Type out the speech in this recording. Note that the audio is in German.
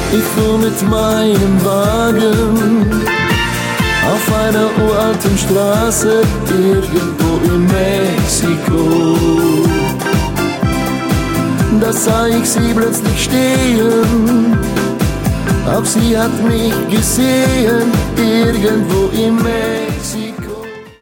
Ich fuhr mit meinem Wagen auf einer uralten Straße irgendwo in Mexiko. Da sah ich sie plötzlich stehen, auch sie hat mich gesehen, irgendwo in Mexiko.